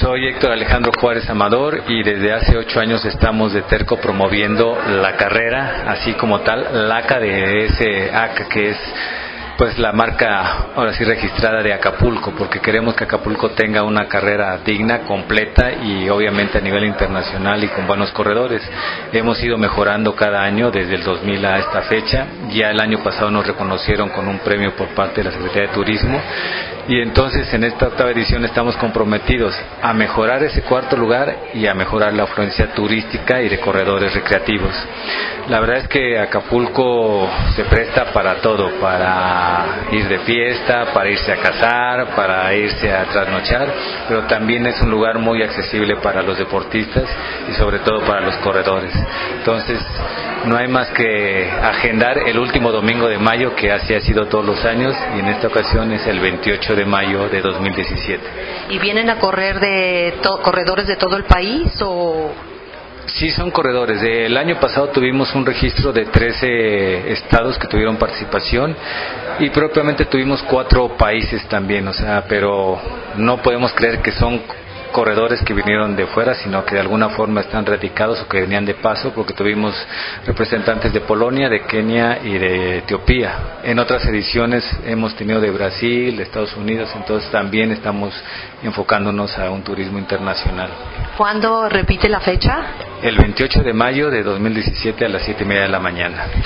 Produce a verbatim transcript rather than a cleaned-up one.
Soy Héctor Alejandro Juárez Amador y desde hace ocho años estamos de Terco promoviendo la carrera, así como tal, la A C A de ese A C A, que es pues la marca ahora sí registrada de Acapulco, porque queremos que Acapulco tenga una carrera digna, completa y obviamente a nivel internacional y con buenos corredores. Hemos ido mejorando cada año desde el dos mil a esta fecha. Ya el año pasado nos reconocieron con un premio por parte de la Secretaría de Turismo y entonces en esta octava edición estamos comprometidos a mejorar ese cuarto lugar y a mejorar la afluencia turística y de corredores recreativos. La verdad es que Acapulco se presta para todo, para ir de fiesta, para irse a cazar, para irse a trasnochar, pero también es un lugar muy accesible para los deportistas y sobre todo para los corredores. Entonces, no hay más que agendar el último domingo de mayo, que así ha sido todos los años, y en esta ocasión es el veintiocho de mayo de dos mil diecisiete. ¿Y vienen a correr de to- corredores de todo el país o...? Sí, son corredores. El año pasado tuvimos un registro de trece estados que tuvieron participación y propiamente tuvimos cuatro países también, o sea, pero no podemos creer que son corredores que vinieron de fuera, sino que de alguna forma están radicados o que venían de paso, porque tuvimos representantes de Polonia, de Kenia y de Etiopía. En otras ediciones hemos tenido de Brasil, de Estados Unidos, entonces también estamos enfocándonos a un turismo internacional. ¿Cuándo repite la fecha? El veintiocho de mayo de dos mil diecisiete a las siete y media de la mañana.